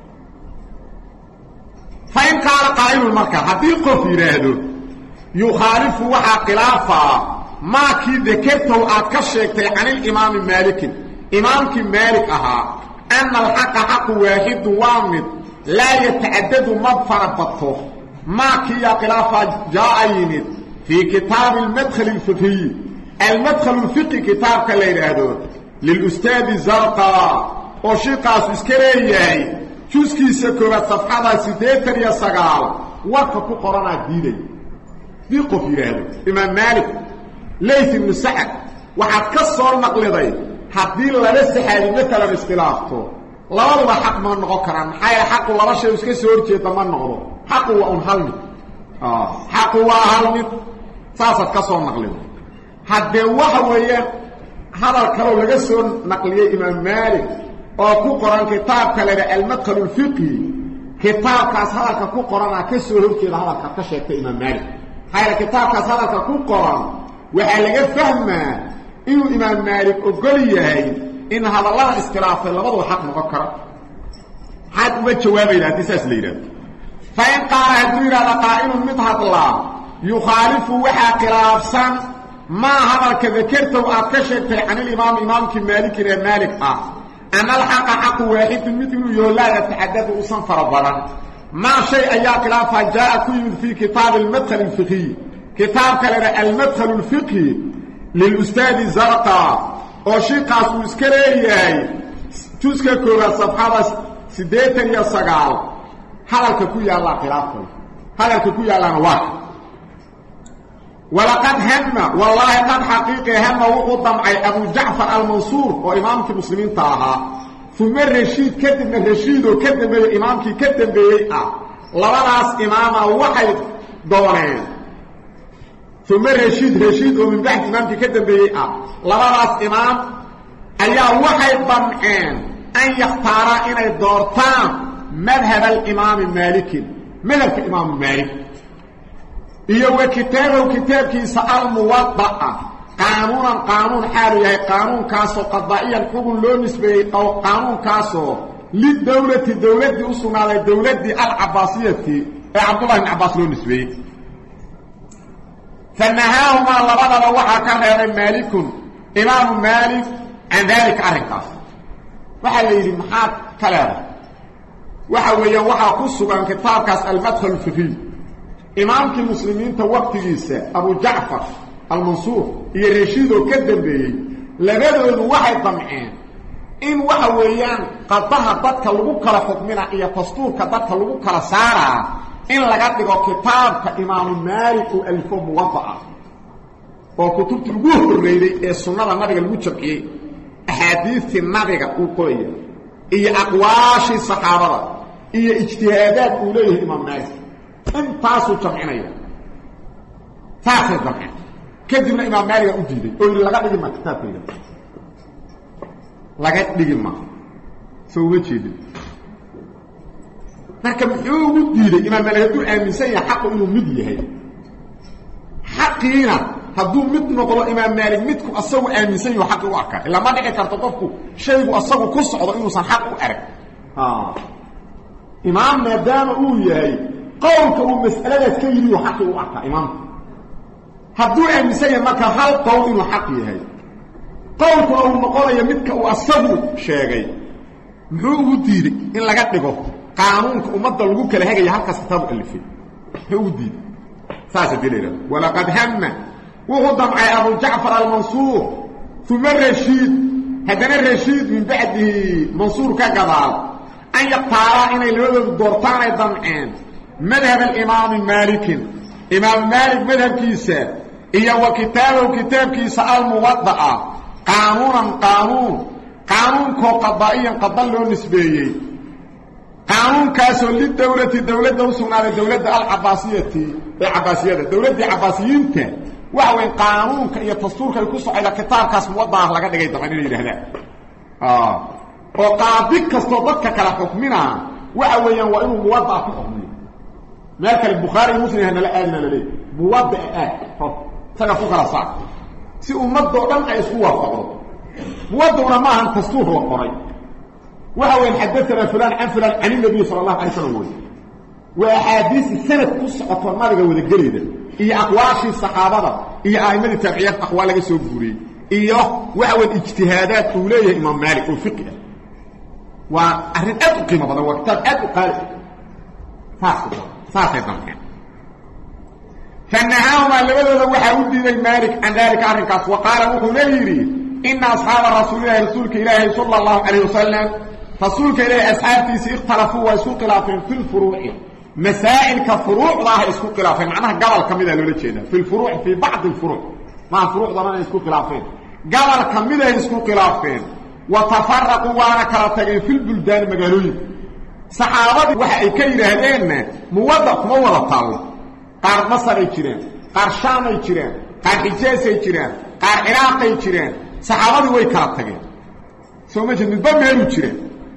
S1: fain qaala qaa'ilun marka haddii qof yidhaahdo yukhaalifu waxaa khilaafaa maakii dakertow aad ka sheegtay can ilimaami maalikin imaamkii maalik ahaa ana alxaqa xaqu waaxidu waa mid laa yatacadadu ma farabato maakiiyaa khilaafaa jaa'a yimid fii kitaabi almadkhali alfiqhiyi almadkhalu lfiqhi kitaabka la yidhaahdo lilustaadi zarqa oo shiiqaasu iska leeyahay juskiisa koobaad safxada siddeetan iyo sagaal warka ku qoranaa diiday dii qof yidhaahdo imaam maalik layth ibnu sacad waxaad ka soo naqliday haddii laba saxaabi maalan iskhilaafto labaduba xaq ma noqon karaan maxaa yaele xaqu laba shay iska soo horjeeda ma noqdo xaqu waa un hal mid xaqu waa hal mid saasaad ka soo naqliday haddee waxa weeyaan hadal kaloo laga soo naqliyey imaam maalik oo ku qoran kitaabka la yidhaha almadkhalu lfiqhi kitaabkaas hadalka ku qoranaa ka soo horjeeda hadalkaad ka sheegtay imaam maalik maxaa yaele kitaabkaas hadalka ku qoran waxaa laga fahmaa inuu imaam maalik ogol yahay in hadallada iskhilaafay labaduba xaq noqon kara maxaad uga jawaabayda haddii saas la yidhahdo fain qaala hadduu yidhahda qaa'ilun mid hadlaa yukhaalifu waxaa khilaafsan maa hadalka dakertow aad ka sheegtay can ilimaami imaamkii maalikin ee maalik ah ana alxaqa xaqu waaxidun mid inuu yaho laa yatacadadu usan fara badan maa shay ayaa khilaafaa jaa'a ku yimid fii kitaabi almadkhali alfiqhiyi kitaabka la yidhaha almadkhalu lfiqhi lilustaadi zarqa oo shiiqaas uu iska leeyahay juska koobaad safxada siddeetan iyo sagaal hadalka ku yaallaa khilaafkay hadalka ku yaallaana waa walaqad hama wallaahi qad xaqiiqi hama wuxuu damcay abu jacfar almansuur oo imaamkii muslimiinta ahaa uma rashiid kadibna rashiidoo ka dambeeyo imaamkii ka dambeeyey ah labadaas imaama waxay dooneen uma rashiid rashiid oo min bacdi imaamkii ka dambeeyey ah labadaas imaam ayaa waxay damceen an yakhtaaraa inay doortaan madhab alimaami maalikin madhabka imaamu maalik iyo wa kitaabow kitaabkiisa almuwada'a qaanuunan qaanuun xaalu yahay qaanuunkaasoo qadaa'iyan xugun loo nisbeeyey qaanuunkaasoo lidowlati dowladdii u sugnaaday dowladdii alcabaasiyati ee cabdullahi ibn cabbaas loo nisbeeyey fanahaahumaa labadaba waxaa ka reebay maalikun imaamu maalik can daalika arrinkaas waxaa la yidhi maxaad ka leedahay waxa weeyaan waxaa ku sugan kitaabkaas almadkhal alfiqhiy imaamkii muslimiinta waqtigiisa abu jacfar almansuur iyo rashiidoo ka dambeeyey labadoodu waxay damceen in waxa weeyaan qadaha dadka lagu kala xukmina iyo dastuurka dadka lagu kala saaraa in laga dhigo kitaabka imaamu maalik uu alifo muwada'a oo kutubtii ugu horreeyey ee sunnada nabiga lagu jamciyey axaadiistii nabiga uu qoraya iyo aqwaashii saxaabada iyo ijtihaadaad uu leeyahay imaam maalik intaasuu jamcinaya saasay damceen kadibna imaam maaliga u diiday oo yidhi laga dhigi ma kitaabkayda laga dhigi ma soo uga jeedin marka muxuu ugu diiday imaam maalik hadduu aaminsan yahay xaqu inuu mid yahay xaqiina hadduu mid noqdo imaam maalik midku asagu aaminsan yaho xaqi u arkaa ilaa ma dhici karto qofku shaygu asagu ku socdo inuusan xaq u arag imaam maadaama uu yahay qowlka uu mas'aladaas ka yidhi oo xaqi u arkaa imaamku hadduu aaminsan yahay marka hal qowl inuu xaq yahay qowlkuna uu noqonayo midka uu asagu sheegay muxuu ugu diiday in laga dhigo qaanuunka ummadda lagu kala hagaya halkaas kitaabu alifay muxuu ugu diiday saasa dilayra walaqad hamma wuxuu damcay abu jacfar almansuur uma rashiid haddana rashiid min bacdihi mansuur ka gadaal an yaqtaalaa inay labadoodu doortaan ay damceen madhab alimaami maalikin imaam maalik madhabkiisa iyo wa kitaabahu kitaabkiisa almuwada'a qaanuunan qaanuun qaanuunkoo qadaa'iyan qada loo nisbeeyey qaanuunkaasoo lidowlati dowladda u sugnaaday dowladda alcabaasiyati ee cabaasiyada dowladdii cabaasiyiinta waxa weyn qaanuunka iyo dastuurka ay ku socda kitaabkaas muwadaah laga dhigay daban inay yidhahdaan oo qaadi kastoo dadka kala xukminaa waxa weeyaan waa inuu muwadaa ku xukmiyo meel kale bukhaari muslim hanala aadna la leeyahy muwadaa aad isaga ku kala saar si ummadoo dhan ay isku waafaqdo muwaduna ma ahan dastuur la qoray waxa weyn xadathana fulan can fulan can nabiy sallallahu alayhi wasallam way wa ahadith sanad ku socoto nabiga wada galeeda iyo aqwaashi saxaabada iyo a'imadii tabi'iyad aqwaal laga soo guuriyay iyo waxa weyn ijtihaadaad uu leeyahay imaam maalik oo fiqh wa arrin aad u qiimo badan waqti aad u qaali faasida faasida فنهاهما لبدودا waxa u diiday Malik an dalika arrinkaas waqala wuxuu leeyahay inna ashab rasuulillahi rasuulka ilaahi sallallahu alayhi wasallam rasuulka ilaahi ashaabtiisa ikhtalafu wa isku khilaafeen fil furuu'i masaa'il ka furuu'da isku khilaafeen macnaha gabal kamida loo jeeda fil furuu'i fi ba'd al furu' ma furuu'da isku khilaafeen gabal kamida isku khilaafeen wa tafarraqu wa ana kala tagay fil buldan magaalooyin saxaabadu waxa ay ka yiraahdeen muwadda kuma wada taalo qaar masar ay jireen qaar shaam ay jireen qaar xijaas ay jireen qaar ciraaq ay jireen saxaabadu way kala tageen soo ma jeedin bameeru jireen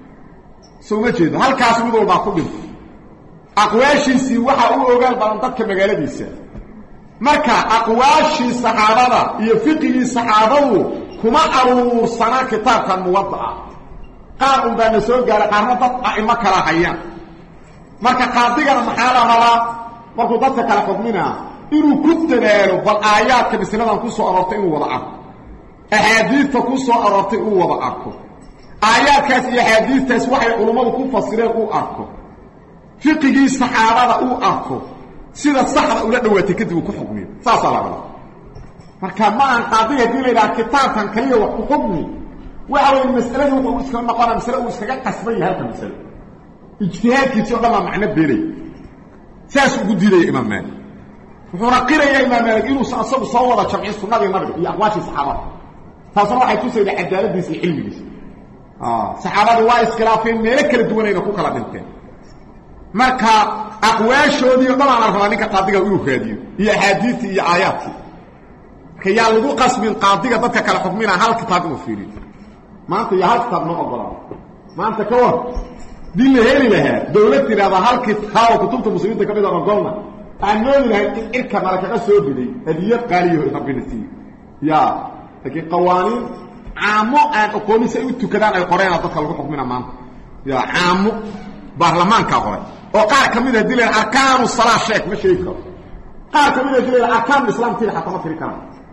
S1: soo ma jeedo halkaas mid walba ku dhintay aqwaashiisi waxa uu ogaal badan dadka magaaladiisa marka aqwaashii saxaabada iyo fiqhii saxaabadu kuma aruursana kitaabkan muwaddaa qaar un baa soo gaaray qaarna dad a'imma kala hayaan marka qaadigana maxaa la rabaa markuu dadka kala xukminaa inuu ku dadaalo bal aayaadka misladan ku soo aroortay inuu wada arko ahadiithta ku soo aroortay uu wada arko aayaadkaas iyo ahadiithtaas waxay culimadu ku fasireen uu arko fiqhigii saxaabada uu arko sida saxda ula dhawaatay kadib uu ku xukmiyo saas la rabo marka ma aan qaadiga dilayna kitaabkan kaliya wax ku xukmi waxa weyn mas'aladu uu iska noqon mas'aladu uu iskaga qasbay halka mas'alada ijtihaadkiisa oo dhan macna beelay saas ugu diiday imaam maalik wuxuu raqiraya imaam maalik inuu asagu soo wada jamciyo sunnadii nabiga iyo aqwaashii saxaabada taasoo waxay tusaydaa cadaaladiisa iyo cilmigiisa ah saxaabadu waa iskhilaafeen meelo kala duwanayna ku kala dhinteen marka aqwaashoodii oo dhan aan rabaa ninka qaadiga inuu raadiyo iyo ahadiithii iyo aayaadkii kayaa lagu qasbin qaadiga dadka kala xukmina hal kitaab inuu fiiriyo maanta iyo hal kitaab noo ogolaa maanta ka war دي اللي هيلي لها دولتي لها هالكي تخاوة كتبت المسلمين تكبيرا رجلنا عنوني لها إركا مالكا سوبي دي هديات قاليه ربنا تي يا لكن قوانين عامو أن أقولي سيوتو كدان أي قرين أتدخل الحكمين أمان يا عامو برلمان كقرين وقال كمينة دي لها أركان الصلاة شيك مش شيكا قال كمينة دي لها أركان الإسلام تيلي حتى ما تريكا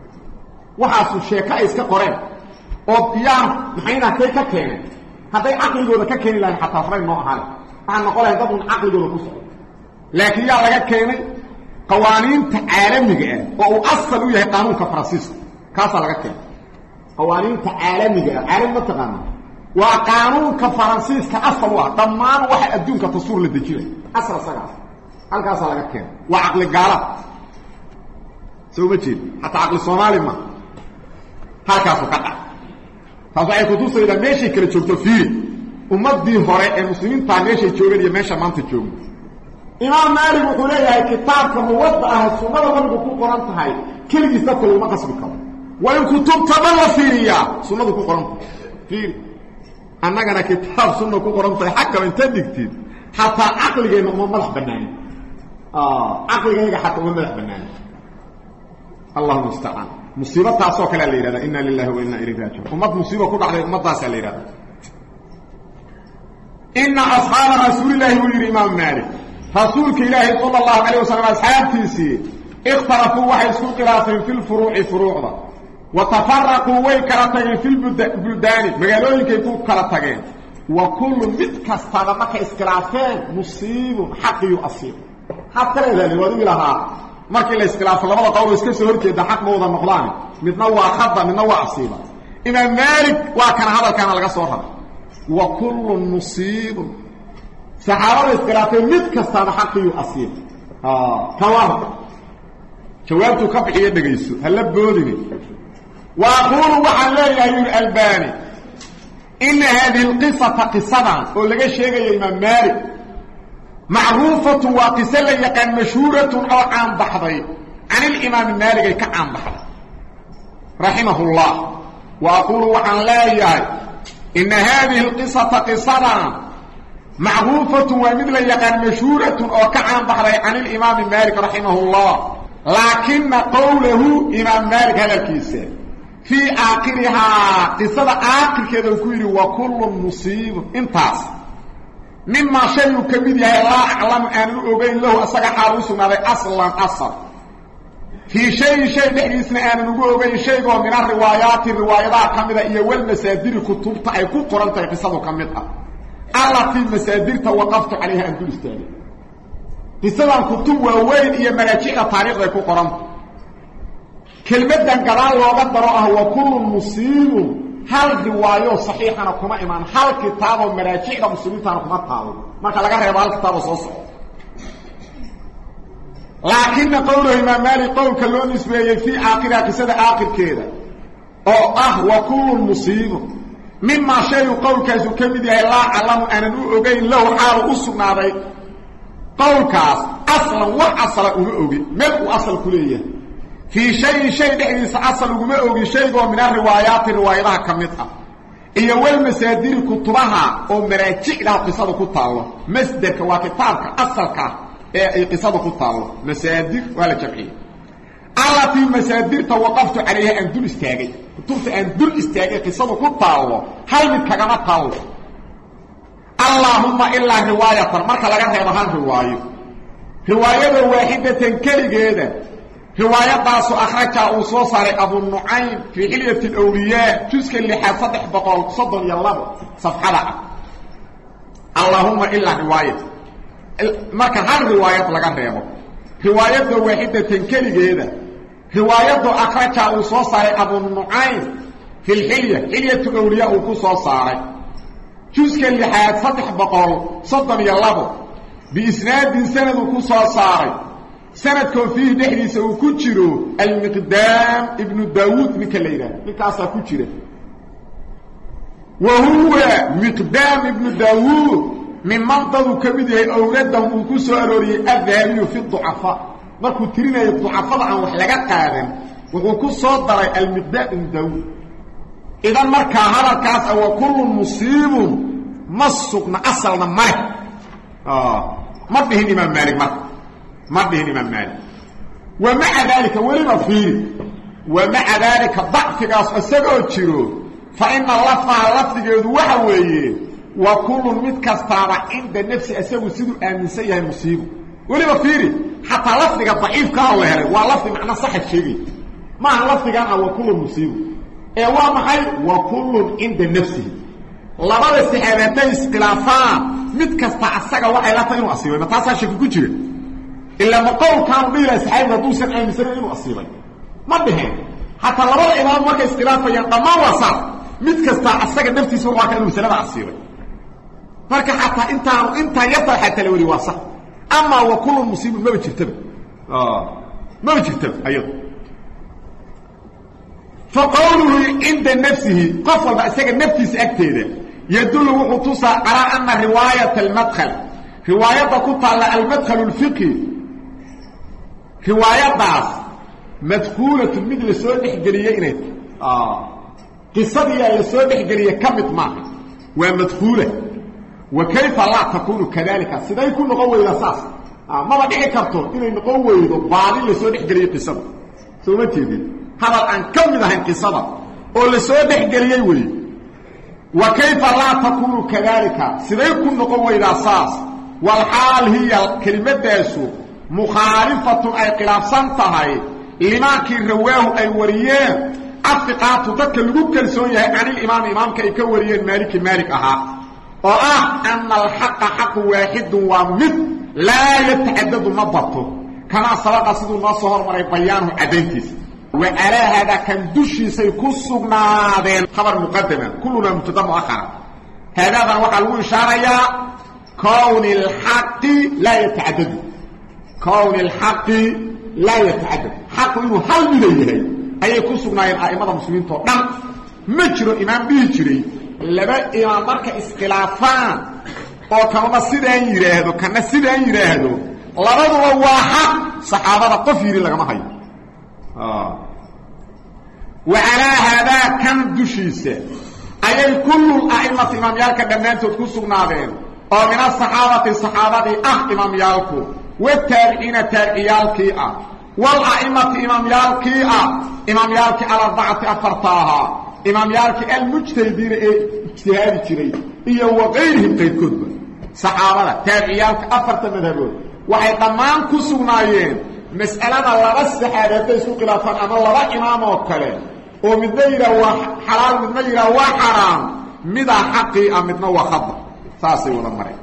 S1: وحاسو الشيكا إسكا قرين وبيان محينا كيكا كيني hadday aqligooda ka keenin lahayn xataa faray noo ahaan waxaan noqon lahayn dad un aqligooda ku socdo laakiin yaa laga keenay qawaaniinta caalamiga ah oo uu asal u yahay qaanuunka faransiiska kaasaa laga keenay qawaaniinta caalamiga ah caalam ma taqaana waa qaanuunka faransiiska asal u ah dhammaan waxa adduunka dastuur la dejinay asal sagaas halkaasaa laga keenay waa caqli gaala soo ma jeed xataa caqli soomaali ma halkaasuu ka dhac taas ay ku tusayda meeshay kala joogto fiiri ummadii hore ee muslimiinta meeshay joogeen iyo meesha maanta joogan imaam maalik wuxuu leeyahay kitaabka muwadda ah sunnada nabigu ku qoran tahay kaligiis dadka lama qasbi karo waa in kutubta dhan la fiiriya sunnadu ku qoran tahay fiiri annagana kitaab sunna ku qoran tahay xagga inta digtid hatta aqligeena ma madax banaan ah aqligeyga hatta ma madax banaan الله المستعان مصيبه تاسو كلا ليرا ان لله وانا اليه راجعون امه مصيبه كو دحday umadaas ليرا ان اصحاب رسول الله والامام مالك رسولك الله صلى الله عليه وسلم اصحابتي اختلفوا وحيسوا خلافين في الفروع فروعا وتفرقوا ويكرتين في البلدان مغالوين كيكو كرتين وكل مد كستا ما كاسكلافين مصيب حق يؤصيب حتى اذا ودي لها markii la iskhilaafo labada qowl iska soo horjeeda xaq mooda noqdaan midna waa khada midna waa asiiba imaam malik waa kana hadalkana laga soo raray wa kullu musib saxaabada iskhilaafay mid kasta xaq yu asiib ha kawaar jawaabtu ka bixiye dhageyso hal boodini wa aqulu wa alayhi al-albani in hadhihi al-qissah qissadan oo laga sheegayo imaam malik معروفة وقصة يقان مشهورة أو عام بحضي عن الإمام مالك كعام بحضي رحمه الله وأقول وعن لا يهي إن هذه القصة قصة معروفة ومثل يقان مشهورة أو كعام بحضي عن الإمام مالك رحمه الله لكن قوله إمام مالك هذا الكيسة في آخرها قصة آخر كذا الكوير وكل مصيب انتاس مما شيء كبير لا أعلم أن أبين له أساق حارسنا أصلا أصلا في شيء شيء بحيثنا أن أبين شيء من الروايات الروايات كمدة إيا والمسادير كتب تأيكو قرآن تأيقصده كمدة التي المسادير توقفت عليها أن تلستاني قصة كتب ووين إيا مراجع طريق يكو قرآن كلمة دنقران وقدرها وكل مصيب هل روايه صحيحه كما ايمان هل كتاب مراجع مسلمين كما قالوا ما كان لغا ريبال كتاب صوص لكن قوله امام مالك قول كلون نسبيه في اخر قصه اخر كده او اه وكل مصيب مما شيء قول كذا كمد لا اعلم ان اوغين له حال اسناداي قول كاس اصلا واصل اوغي ملك اصل كليه في شيء شيء دحيس اصل وما اوغي شيء من الروايات الروايات كميتها iyo wal masaadir kutubaha oo maraajix la qisada ku taalo masdarka waa kitaabka asalka ee ay qisada ku taalo masaadir wala jamci allati masaadir tawaqaftu alayha an dul istaagay kutubta an dul istaagay qisada ku taalo hal mid kaga taalo allahumma illa riwayatan marka laga reebo hal riwaayo riwaayada waahidatan kaligeeda رواية داسو أخرجها وصوصار أبو النعيم في حلية الأولياء جزء اللي حصدح بقول صدر يالله صفحة اللهم إلا رواية ما كان هل رواية لغا ريبو رواية واحدة تنكلي جيدة رواية أخرجها وصوصار أبو النعيم في الحلية حلية الأولياء وصوصار جزء اللي حصدح بقول صدر يالله بإسناد سند وصوصار سندكم فيه دحديث او كجيرو المقدام ابن داوود مكليرا لكاسا كجيره وهو مقدام ابن داوود من منطق كبده اولده وكسو اروري الذهبي في الضعفاء markuu tirinayo ducafada aan wax laga qaadan wuxuu ku soo daray المقدام ابن داوود idan marka hadalkaas aw kullu musiibun masqna asalna ma ah ma bihin imam malik ma ما به الإمام مالك ومع ذلك ولما فيه ومع ذلك ضعف قاس السجود شرو فإن اللفظ اللفظ جود وحويه وكل متكستار عند النفس أسوي سيدو آمن سيئة المصيب ولما فيه حتى لفظ ضعيف كهو هذا ولفظ معنى صح الشيء ما لفظ كان وكل مصيب ايوا محي وكل عند النفس لبد استحالتين استخلافان متكستا اسغا waxay la tahay asiibay ma taasa shaki ku jira إلا ما قول كان بيلا سحيبه دوسن أي مسر إنه أصيبه ما بهن حتى لبض إمام مركز اختلافه ينقى ما وصل متكستا أساق نفسي سوى كأنه مسلمة أصيبه فلك حتى انت انت يطلع حتى لو يوصل أما وكل المصيبة ما بتشتبه آه ما بتشتبه أيضا فقوله عند نفسه قفل بأساق نفسي أكتده يدل وحطوصة على أن رواية المدخل رواية كنت على المدخل الفقهي رواية داس مدخولة مثل السؤال حجرية إنه آه قصة دي السؤال حجرية كمت معها ومدخولة وكيف لا تكون كذلك سيدا يكون قوي الأساس آه ما بدعي كرتون إنه قوي بعضي السؤال حجرية قصة soo jeedin hadal aan kamid ahayn qisada oo la soo dhaxgeliyay wali wa kayfa la takunu kadalika siday ku noqon wayda saas wal hal hiya kalimadaashu mukhalifatu ay khilaafsan tahay lima ki rawaahu ay wariyeen afiqatu dadka lagu kalsoon yahay anil imaam imaamka ay ka wariyeen maaliki maalik aha oo ah anna al haqq haqq waahid wa mid la yatahaddadu mabatu kama sabaqa siduu noo soo hormaray bayaanu cadayntiis wa ala hada kan dushi say ku sugnaadeen khabar muqaddama kulluna mubtada muakhara hada waxa lagu ishaaraya kawn al haqq la yatahaddadu kawn al haqq la yatahaddadu haqq inuu hal midayahay ay ku sugnaayeen aimada muslimiinta oo dhan ma jiro imaam bihi jiray laba imaam marka iskhilaafaan oo kama sidaan yiraahdo kana sidaan yiraahdo labaduba waa xaq saxaabada qof yiri laga hayo ah wa ala hada kan dushiisa ay kullu a'immat imam yalka dhamaantood ku sugnaadeen oo min as-sahabati sahabadi ah imam yalku wa tabi'ina tabi'iyalki ah wal a'immat imam yalki ah imam yalki ala ba'ati afartaha imam yalki al mujtahidin ee ijtihadi jiray iyo waqeyrihim qaybkoodba sahabada tabi'iyalka afarta madhabood waxay dhamaan ku sugnaayeen mas'alada laba saxaabada isku khilaafan ama laba imaam oo kale oo midna yira waa xalaal midna yira waa xaraam mida xaqi am midna waa khata saasay wada maray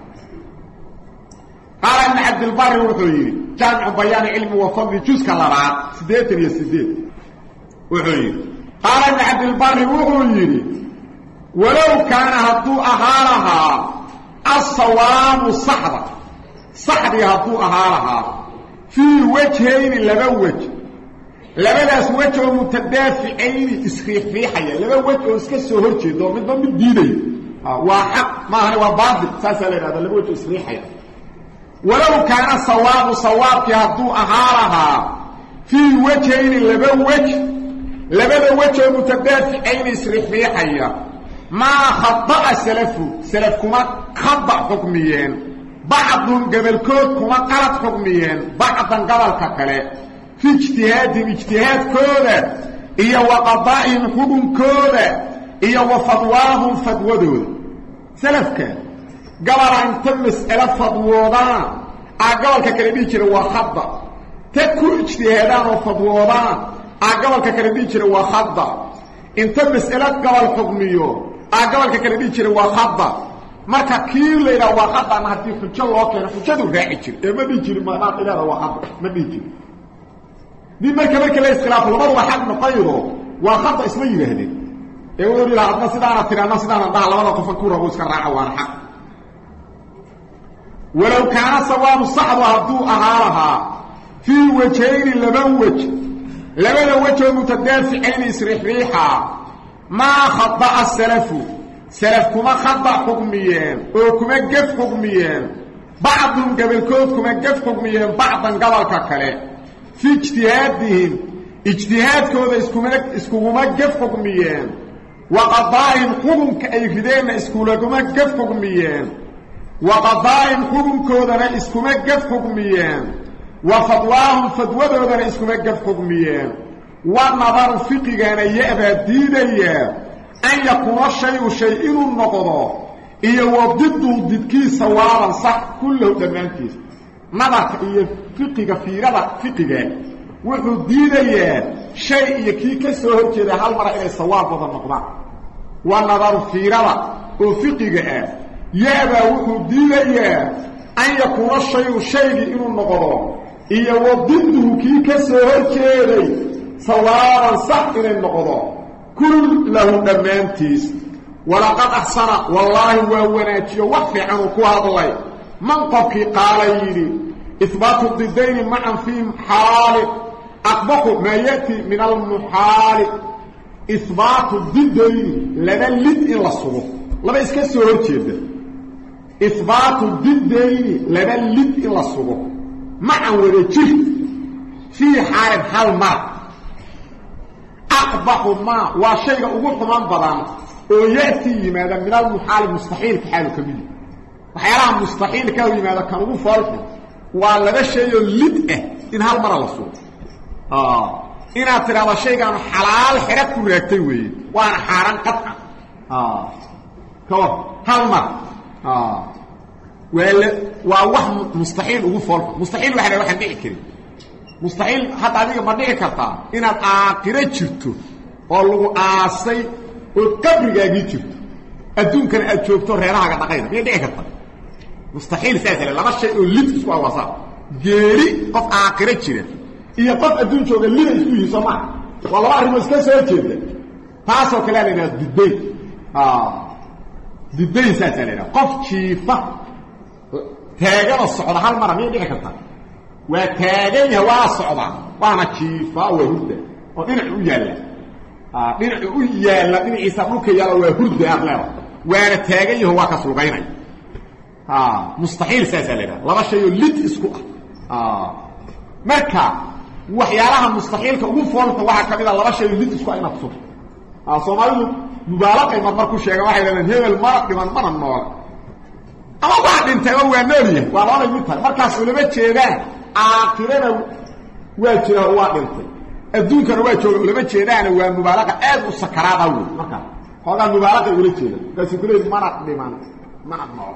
S1: qala ibn abd al-barr wuxuu jami'u bayan ilmi wa fadl juzka labaad sideetan iyo sideed wuxuu yiri qala ibn abd al-barr wuxuu yiri walaw kana hadu ahalaha as-sawab sahba صحبي هدو أهالها في وجهين لبا وجه لبداس وجه متدافعين اسخيح في حياة لبا وجه اسكسو هرشي دو من ضمن الديني وحق ما هو باطل ساسلين هذا لبا وجه اسخيح حياة ولو كان الصواب صواب هدو أهالها في وجهين لبا وجه لبدا وجه متدافعين اسخيح في حياة ما خطأ سلفه سلفكما خطأ حكميين بعضهم قبل كود كما قلت حكميين بعضا قبل ككله في اجتهاد اجتهاد كوده إيا وقضائهم حكم كوده إيا وفضواهم فدودود سلفك قبل أن تمس إلى فضوودان أقبل ككربيكر وخضة تكو اجتهادان وفضوودان أقبل ككربيكر وخضة إن تمس إلى قبل حكميون أقبل ككربيكر وخضة marka kii leeyahay waa khatan hadii xujo loo keeno xujadu raaci jir ee ma dhigi jirin ma ilaada waa khatan ma dhigi jirin di marka marka la iskhilaaf labadu waa xaq noqoyro waa khatan isma yiraahdeen ee uu yiri hadna sidaana tirana sidaana daa labada qof ku rabo iska raaca waa xaq walaw kaana sawaab sahwa hadu ahalaha fi wajhayn laban wajh labada wajh mutadafi'ain isrihiha ma khata as-salafu سلفكما خطأ حكميين وكما قف حكميين بعضهم قبل كود كما قف حكميين بعضا قبل ككله في اجتهادهم اجتهاد كود اسكوما قف حكميين وقضائهم حكم كأيفدين اسكوما قف حكميين وقضائهم حكم كودنا اسكوما قف حكميين وفضواهم فدودنا اسكوما قف حكميين والنظر فقهنا يأبى دينيا أن يكون الشيء شيء النقضاء إيه وضده ضدكي سوارا صح كله دمانكيس نظرك إيه فقه في رضا فقه وحو دينيا شيء يكي كسوه كده هل مرة إليه سوار بضا النقضاء والنظر في رضا وفقه يابا وحو دينيا أن يكون الشيء شيء النقضاء إيه وضده كي كسوه كده سوارا صح إليه النقضاء كل له دمانتيس ولقد أحسن والله ووناتي وحفي عنه كوهد الله من قبك قال يلي إثبات الضدين معا في حال أقبح ما يأتي من المحال إثبات الضدين لنا اللد إلا الصبح لما يسكسوا هرتيب إثبات الضدين لنا اللد إلا الصبح معا ورجه في حال حال ما أقبح ما وشيء أقول من بضان ويأتي ماذا من المحال المستحيل كحاله كبير وحيالها مستحيل كوي ماذا كان أقول فارقه وعلى ذا الشيء اللدئة إن هالمرة لصوت آه inaad tiraahdo shaygan xalaal xira ku reegtay weeye waana xaaran qadca ah kawa hal mar ah wala waa wax mustaxiil ugu fool mustaxiil waxa waxa dhici kari mustaxiil hatta adiga ma dhici kartaa inaad aakhira jirto oo lagu aasay oo qabrigaagi jirto adduunkan aad joogto reeraha dhaqayda ma dhici kartaa mustaxiil saasale laba shay oo lid isku awasa geeri qof aakhira jira iyo qof adduun jooga lid isku yihiin ma wala arimo iska soo jeeda taasoo kale la yiraahdo dibay ah dibay saasale qof jiifa taagana socda hal mar ma dhici kartaa waa taagan yahay waa socda waana jiifa waa hurda oo dhinac u yaala ah dhinac u yaala dhinaciisa dhulka yaala waa hurda arlaa waana taagan yahay waa ka sulqaynay ah mustaxiil saasaleena laba shay oo lid isku ah marka waxyaalaha mustaxiilka ugu foolka waxa kamid ah laba shay oo lid isku ay nafso ah Soomaalidu mubaalaqa mar mar ku sheega waxay leeyihiin hebel maraq dhiman mana nool ama waa dhintay oo waa noolyahay waa laba mid tahay markaas ulama jeedaan aakhirada waa jira waa dhintay adduunkana waa jooga ulama jeedaan waa mubaalaqa aad u sakaraada weey marka hoogaa mubaalaqa ula jeeda kaasi kulay maraq dhiman mana nool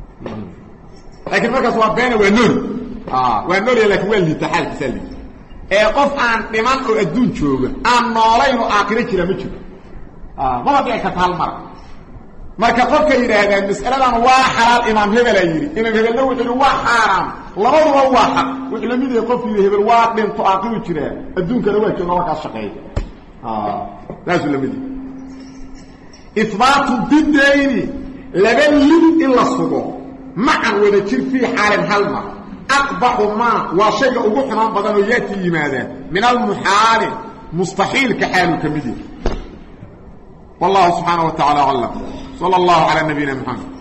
S1: laakiin markaas waa been waa nool ah waa nool laakiin waa liita xaalkiisa liita ee qof aan dhiman oo adduun jooga aan noolayn oo aakhira jira ma jiro ah ma dhici karta hal mar marka qofka yiraahdaa mas'aladan waa xalaal imaam hebel ay yiri imaam hebelna wuxuu waa xaraam labaduba waa xaq wuxuu la mid yahay qof yiri hebel waa dhinto aakhira jira adduunkana waa jooga markaas shaqeey ah laasu la mid ithbaatu bidayni laban lid illa sugo معا ونجر في حال هلمة أقبح ما وشيء أبوحنا بدل يأتي لماذا من المحال مستحيل كحال كمدين والله سبحانه وتعالى علم صلى الله على نبينا محمد